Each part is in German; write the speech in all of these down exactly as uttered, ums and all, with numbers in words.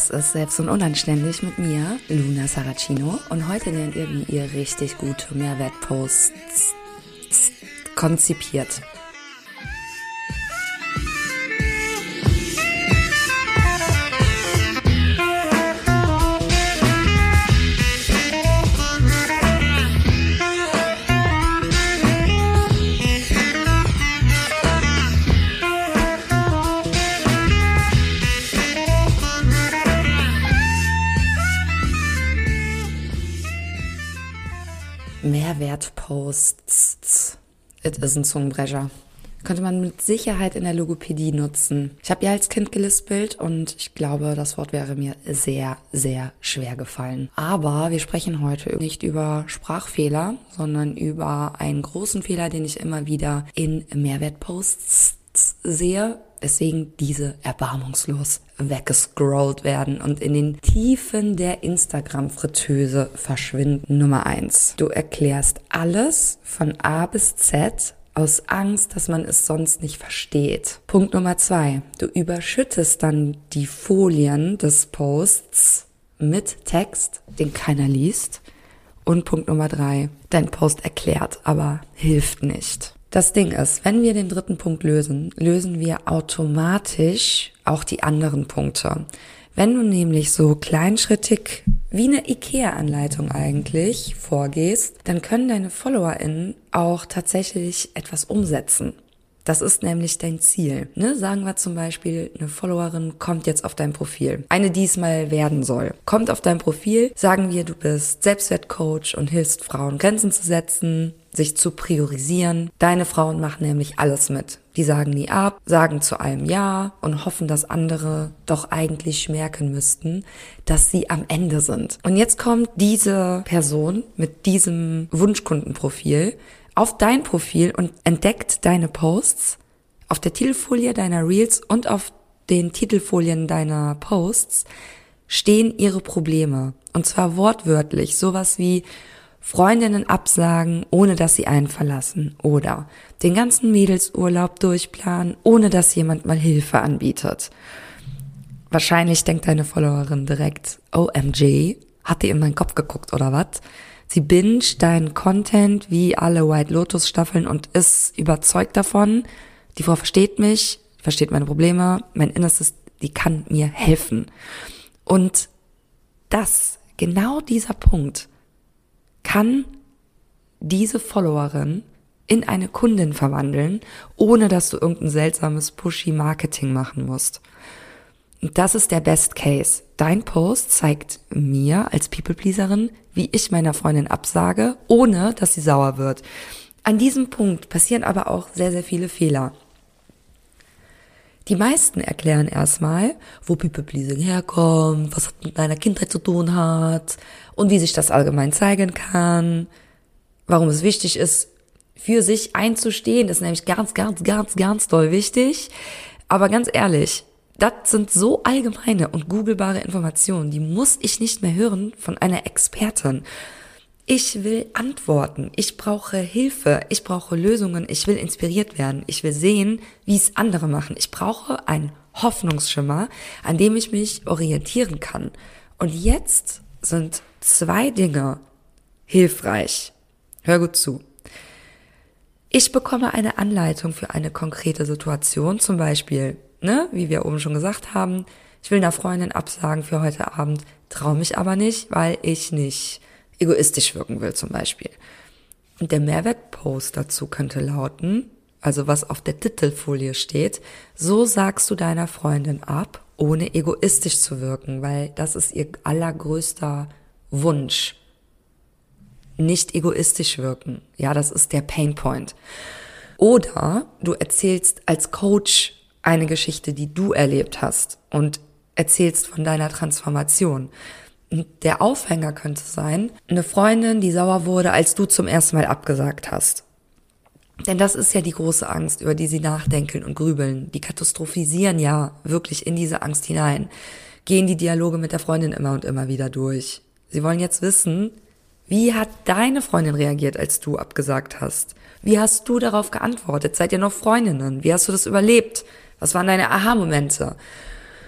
Das ist Selbst und Unanständig mit mir, Luna Saracino. Und heute lernt ihr, wie ihr richtig gute Mehrwertposts konzipiert. Mehrwertposts. It is ein Zungenbrecher. Könnte man mit Sicherheit in der Logopädie nutzen. Ich habe ja als Kind gelispelt und ich glaube, das Wort wäre mir sehr, sehr schwer gefallen. Aber wir sprechen heute nicht über Sprachfehler, sondern über einen großen Fehler, den ich immer wieder in Mehrwertposts sehe. Deswegen diese erbarmungslos weggescrollt werden und in den Tiefen der Instagram-Fritteuse verschwinden. Nummer eins. Du erklärst alles von A bis Z aus Angst, dass man es sonst nicht versteht. Punkt Nummer zwei. Du überschüttest dann die Folien des Posts mit Text, den keiner liest. Und Punkt Nummer drei. Dein Post erklärt, aber hilft nicht. Das Ding ist, wenn wir den dritten Punkt lösen, lösen wir automatisch auch die anderen Punkte. Wenn du nämlich so kleinschrittig wie eine IKEA-Anleitung eigentlich vorgehst, dann können deine FollowerInnen auch tatsächlich etwas umsetzen. Das ist nämlich dein Ziel. Ne? Sagen wir zum Beispiel, eine Followerin kommt jetzt auf dein Profil. Eine, die es mal werden soll. Kommt auf dein Profil, sagen wir, du bist Selbstwertcoach und hilfst Frauen, Grenzen zu setzen, sich zu priorisieren. Deine Frauen machen nämlich alles mit. Die sagen nie ab, sagen zu allem Ja und hoffen, dass andere doch eigentlich merken müssten, dass sie am Ende sind. Und jetzt kommt diese Person mit diesem Wunschkundenprofil auf dein Profil und entdeckt deine Posts. Auf der Titelfolie deiner Reels und auf den Titelfolien deiner Posts stehen ihre Probleme. Und zwar wortwörtlich, sowas wie Freundinnen absagen, ohne dass sie einen verlassen. Oder den ganzen Mädelsurlaub durchplanen, ohne dass jemand mal Hilfe anbietet. Wahrscheinlich denkt deine Followerin direkt, O M G, hat die in meinen Kopf geguckt oder was? Sie binget deinen Content wie alle White Lotus Staffeln und ist überzeugt davon, die Frau versteht mich, versteht meine Probleme, mein Innerstes, die kann mir helfen. Und das, genau dieser Punkt, kann diese Followerin in eine Kundin verwandeln, ohne dass du irgendein seltsames Pushy-Marketing machen musst. Und das ist der Best Case. Dein Post zeigt mir als People-Pleaserin, wie ich meiner Freundin absage, ohne dass sie sauer wird. An diesem Punkt passieren aber auch sehr, sehr viele Fehler. Die meisten erklären erstmal, wo People-Pleasing herkommt, was es mit deiner Kindheit zu tun hat und wie sich das allgemein zeigen kann, warum es wichtig ist, für sich einzustehen. Das ist nämlich ganz, ganz, ganz, ganz doll wichtig. Aber ganz ehrlich, das sind so allgemeine und googelbare Informationen, die muss ich nicht mehr hören von einer Expertin. Ich will Antworten, ich brauche Hilfe, ich brauche Lösungen, ich will inspiriert werden, ich will sehen, wie es andere machen. Ich brauche einen Hoffnungsschimmer, an dem ich mich orientieren kann. Und jetzt sind zwei Dinge hilfreich. Hör gut zu. Ich bekomme eine Anleitung für eine konkrete Situation, zum Beispiel, ne, wie wir oben schon gesagt haben, ich will einer Freundin absagen für heute Abend, traue mich aber nicht, weil ich nicht egoistisch wirken will zum Beispiel. Und der Mehrwertpost dazu könnte lauten, also was auf der Titelfolie steht, so sagst du deiner Freundin ab, ohne egoistisch zu wirken, weil das ist ihr allergrößter Wunsch. Nicht egoistisch wirken. Ja, das ist der Painpoint. Oder du erzählst als Coach eine Geschichte, die du erlebt hast und erzählst von deiner Transformation. Und der Aufhänger könnte sein, eine Freundin, die sauer wurde, als du zum ersten Mal abgesagt hast. Denn das ist ja die große Angst, über die sie nachdenken und grübeln. Die katastrophisieren ja wirklich in diese Angst hinein, gehen die Dialoge mit der Freundin immer und immer wieder durch. Sie wollen jetzt wissen, wie hat deine Freundin reagiert, als du abgesagt hast? Wie hast du darauf geantwortet? Seid ihr noch Freundinnen? Wie hast du das überlebt? Was waren deine Aha-Momente?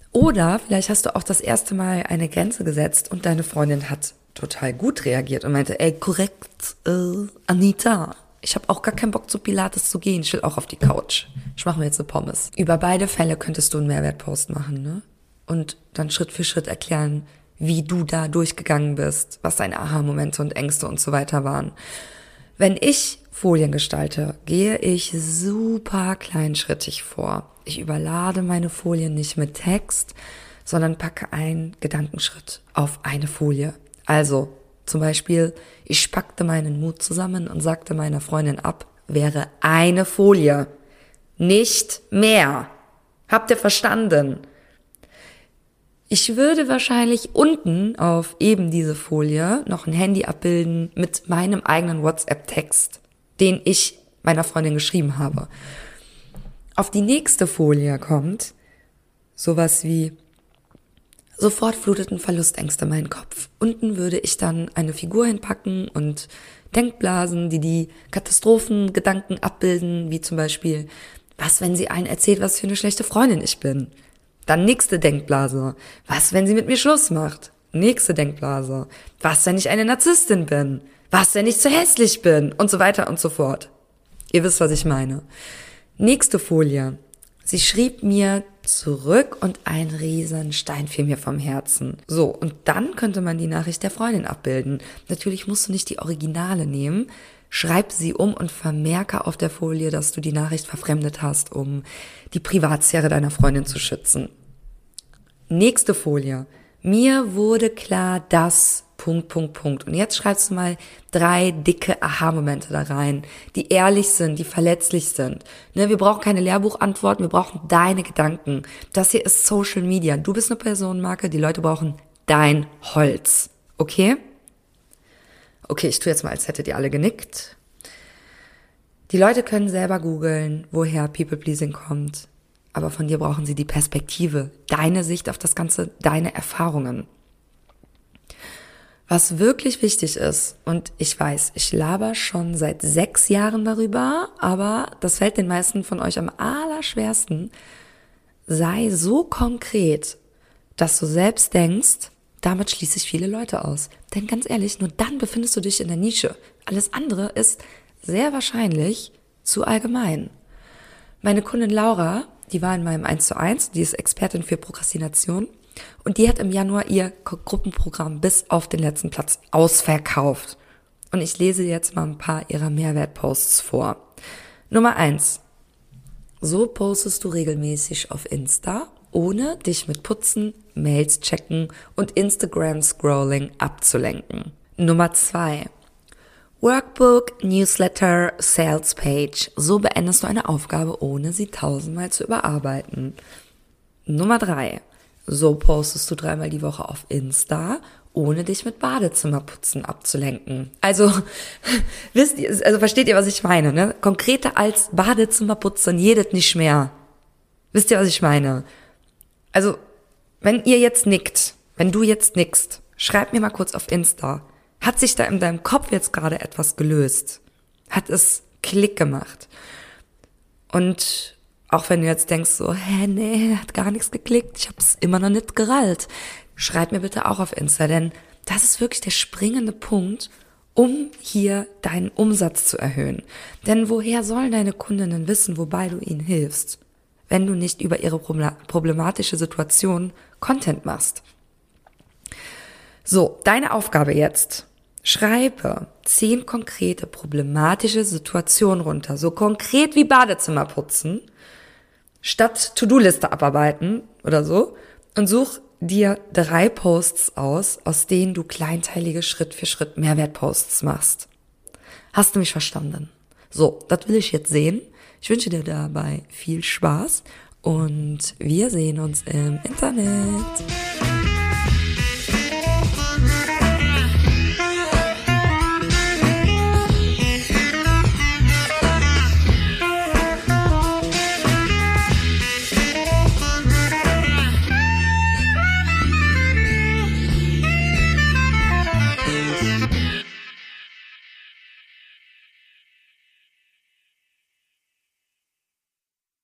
Oder vielleicht hast du auch das erste Mal eine Grenze gesetzt und deine Freundin hat total gut reagiert und meinte, ey, korrekt, äh, Anita, ich habe auch gar keinen Bock zu Pilates zu gehen, ich will auch auf die Couch. Ich mache mir jetzt eine Pommes. Über beide Fälle könntest du einen Mehrwertpost machen, ne? Und dann Schritt für Schritt erklären, wie du da durchgegangen bist, was deine Aha-Momente und Ängste und so weiter waren. Wenn ich Folien gestalte, gehe ich super kleinschrittig vor. Ich überlade meine Folien nicht mit Text, sondern packe einen Gedankenschritt auf eine Folie. Also zum Beispiel, ich packte meinen Mut zusammen und sagte meiner Freundin ab, wäre eine Folie, nicht mehr. Habt ihr verstanden? Ich würde wahrscheinlich unten auf eben diese Folie noch ein Handy abbilden mit meinem eigenen WhatsApp-Text, den ich meiner Freundin geschrieben habe. Auf die nächste Folie kommt sowas wie: Sofort fluteten Verlustängste meinen Kopf. Unten würde ich dann eine Figur hinpacken und Denkblasen, die die Katastrophengedanken abbilden, wie zum Beispiel, was, wenn sie allen erzählt, was für eine schlechte Freundin ich bin? Dann nächste Denkblase. Was, wenn sie mit mir Schluss macht? Nächste Denkblase. Was, wenn ich eine Narzisstin bin? Was, wenn ich zu hässlich bin? Und so weiter und so fort. Ihr wisst, was ich meine. Nächste Folie. Sie schrieb mir zurück und ein Riesenstein fiel mir vom Herzen. So, und dann könnte man die Nachricht der Freundin abbilden. Natürlich musst du nicht die Originale nehmen. Schreib sie um und vermerke auf der Folie, dass du die Nachricht verfremdet hast, um die Privatsphäre deiner Freundin zu schützen. Nächste Folie. Mir wurde klar, dass... Punkt, Punkt, Punkt. Und jetzt schreibst du mal drei dicke Aha-Momente da rein, die ehrlich sind, die verletzlich sind. Ne, wir brauchen keine Lehrbuchantworten, wir brauchen deine Gedanken. Das hier ist Social Media. Du bist eine Personenmarke, die Leute brauchen dein Holz. Okay? Okay, ich tue jetzt mal, als hättet ihr alle genickt. Die Leute können selber googeln, woher People-Pleasing kommt. Aber von dir brauchen sie die Perspektive, deine Sicht auf das Ganze, deine Erfahrungen. Was wirklich wichtig ist, und ich weiß, ich laber schon seit sechs Jahren darüber, aber das fällt den meisten von euch am allerschwersten, sei so konkret, dass du selbst denkst, damit schließe ich viele Leute aus. Denn ganz ehrlich, nur dann befindest du dich in der Nische. Alles andere ist sehr wahrscheinlich zu allgemein. Meine Kundin Laura, die war in meinem eins zu eins, die ist Expertin für Prokrastination. Und die hat im Januar ihr Gruppenprogramm bis auf den letzten Platz ausverkauft. Und ich lese jetzt mal ein paar ihrer Mehrwertposts vor. Nummer eins. So postest du regelmäßig auf Insta, ohne dich mit Putzen, Mails checken und Instagram-Scrolling abzulenken. Nummer zwei. Workbook, Newsletter, Sales Page. So beendest du eine Aufgabe, ohne sie tausendmal zu überarbeiten. Nummer drei. So postest du dreimal die Woche auf Insta, ohne dich mit Badezimmerputzen abzulenken. Also, wisst ihr, also versteht ihr, was ich meine, ne? Konkreter als Badezimmerputzen jedet nicht mehr. Wisst ihr, was ich meine? Also, wenn ihr jetzt nickt, wenn du jetzt nickst, schreib mir mal kurz auf Insta. Hat sich da in deinem Kopf jetzt gerade etwas gelöst? Hat es Klick gemacht? Und auch wenn du jetzt denkst so, hä, nee, hat gar nichts geklickt, ich hab's immer noch nicht gerallt. Schreib mir bitte auch auf Insta, denn das ist wirklich der springende Punkt, um hier deinen Umsatz zu erhöhen. Denn woher sollen deine Kundinnen wissen, wobei du ihnen hilfst, wenn du nicht über ihre problematische Situation Content machst? So, deine Aufgabe jetzt. Schreibe zehn konkrete problematische Situationen runter, so konkret wie Badezimmer putzen, statt To-Do-Liste abarbeiten oder so, und such dir drei Posts aus, aus denen du kleinteilige Schritt für Schritt Mehrwertposts machst. Hast du mich verstanden? So, das will ich jetzt sehen. Ich wünsche dir dabei viel Spaß und wir sehen uns im Internet.